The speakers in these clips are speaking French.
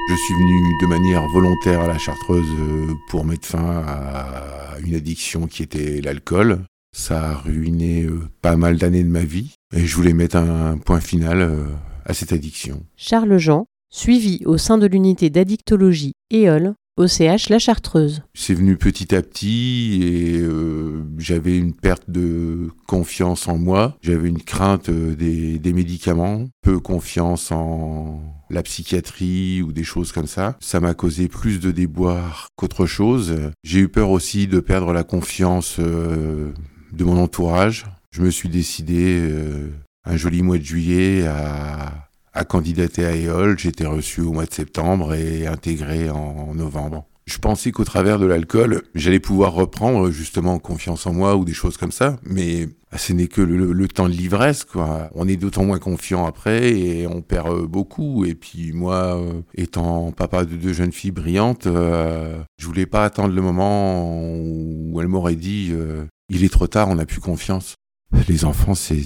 Je suis venu de manière volontaire à la Chartreuse pour mettre fin à une addiction qui était l'alcool. Ça a ruiné pas mal d'années de ma vie et je voulais mettre un point final à cette addiction. Charles Jean, suivi au sein de l'unité d'addictologie EOL au CH La Chartreuse. C'est venu petit à petit et j'avais une perte de confiance en moi. J'avais une crainte des médicaments, peu confiance en la psychiatrie ou des choses comme ça. Ça m'a causé plus de déboires qu'autre chose. J'ai eu peur aussi de perdre la confiance de mon entourage. Je me suis décidé un joli mois de juillet à candidater à EOL. J'étais reçu au mois de septembre et intégré en novembre. Je pensais qu'au travers de l'alcool, j'allais pouvoir reprendre justement confiance en moi ou des choses comme ça, mais ce n'est que le temps de l'ivresse, quoi. On est d'autant moins confiant après et on perd beaucoup. Et puis moi, étant papa de 2 jeunes filles brillantes, je voulais pas attendre le moment où elle m'aurait dit il est trop tard, on n'a plus confiance. Les enfants, c'est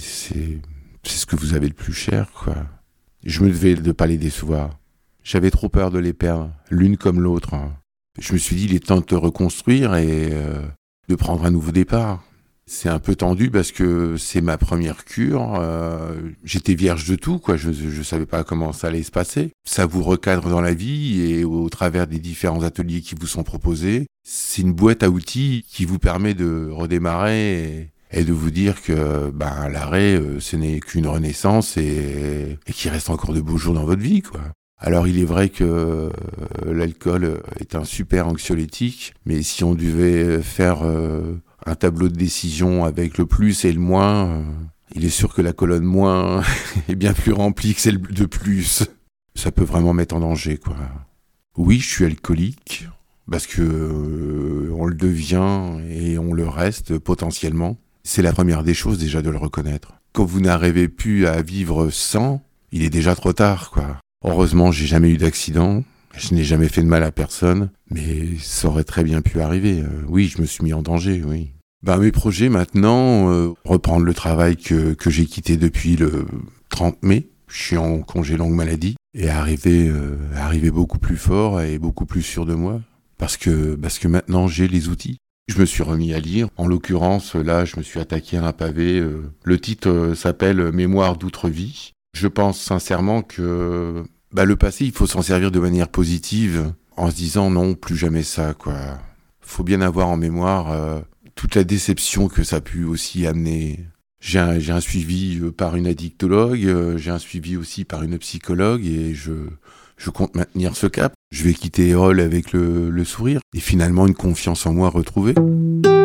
ce que vous avez le plus cher, quoi. Je me devais de pas les décevoir. J'avais trop peur de les perdre, l'une comme l'autre. Je me suis dit, il est temps de te reconstruire et de prendre un nouveau départ. C'est un peu tendu parce que c'est ma première cure. J'étais vierge de tout, quoi. Je savais pas comment ça allait se passer. Ça vous recadre dans la vie et au travers des différents ateliers qui vous sont proposés, c'est une boîte à outils qui vous permet de redémarrer et de vous dire que l'arrêt, ce n'est qu'une renaissance et qu'il reste encore de beaux jours dans votre vie, quoi. Alors il est vrai que l'alcool est un super anxiolytique, mais si on devait faire un tableau de décision avec le plus et le moins, il est sûr que la colonne moins est bien plus remplie que celle de plus. Ça peut vraiment mettre en danger, quoi. Oui, je suis alcoolique, parce que on le devient et on le reste potentiellement. C'est la première des choses déjà de le reconnaître. Quand vous n'arrivez plus à vivre sans, il est déjà trop tard, quoi. Heureusement, j'ai jamais eu d'accident, je n'ai jamais fait de mal à personne, mais ça aurait très bien pu arriver. Oui, je me suis mis en danger, oui. Mes projets maintenant, reprendre le travail que j'ai quitté depuis le 30 mai, je suis en congé longue maladie, et arriver beaucoup plus fort et beaucoup plus sûr de moi, parce que maintenant j'ai les outils. Je me suis remis à lire. En l'occurrence, là, je me suis attaqué à un pavé. Le titre s'appelle « Mémoire d'outre-vie ». Je pense sincèrement que le passé, il faut s'en servir de manière positive, en se disant non, plus jamais ça, quoi. Faut bien avoir en mémoire toute la déception que ça a pu aussi amener. J'ai un suivi par une addictologue, j'ai un suivi aussi par une psychologue et je compte maintenir ce cap. Je vais quitter EOL avec le sourire et finalement une confiance en moi retrouvée.